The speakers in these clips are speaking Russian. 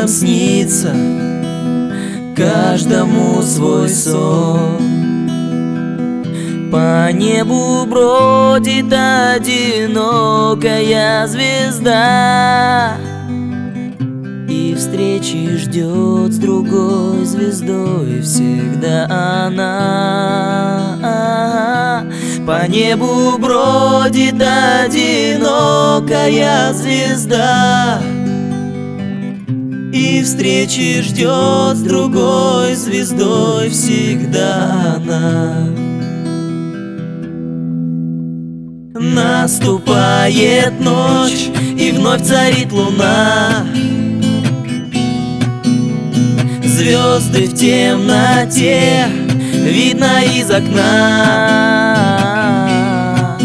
нам снится, каждому свой сон. По небу бродит одинокая звезда, и встречи ждет с другой звездой всегда она. По небу бродит одинокая звезда, и встречи ждет с другой звездой всегда она. Наступает ночь, и вновь царит луна. Звезды в темноте видно из окна.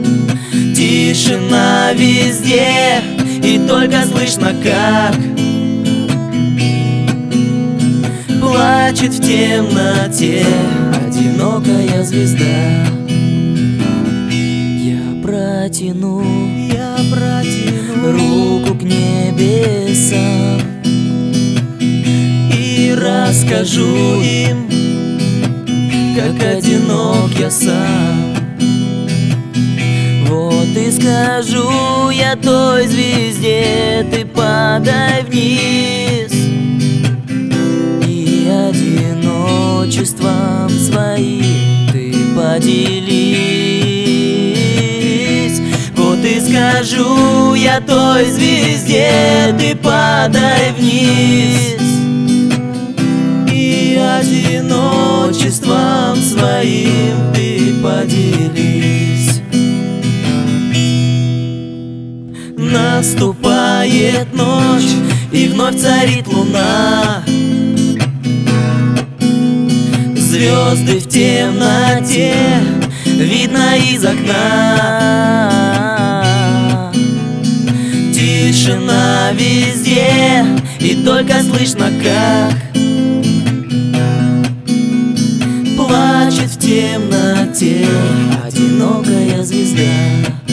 Тишина везде, и только слышно, как плачет в темноте одинокая звезда. Я протяну руку к небесам и расскажу им, как одинок я сам. Вот и скажу я той звезде: ты падай вниз, и одиночеством своим ты поделись. Вот и скажу я той звезде: ты падай вниз, и одиночеством своим ты поделись. Наступает ночь, и вновь царит луна. Звезды в темноте видно из окна. Тишина везде, и только слышно, как плачет в темноте одинокая звезда.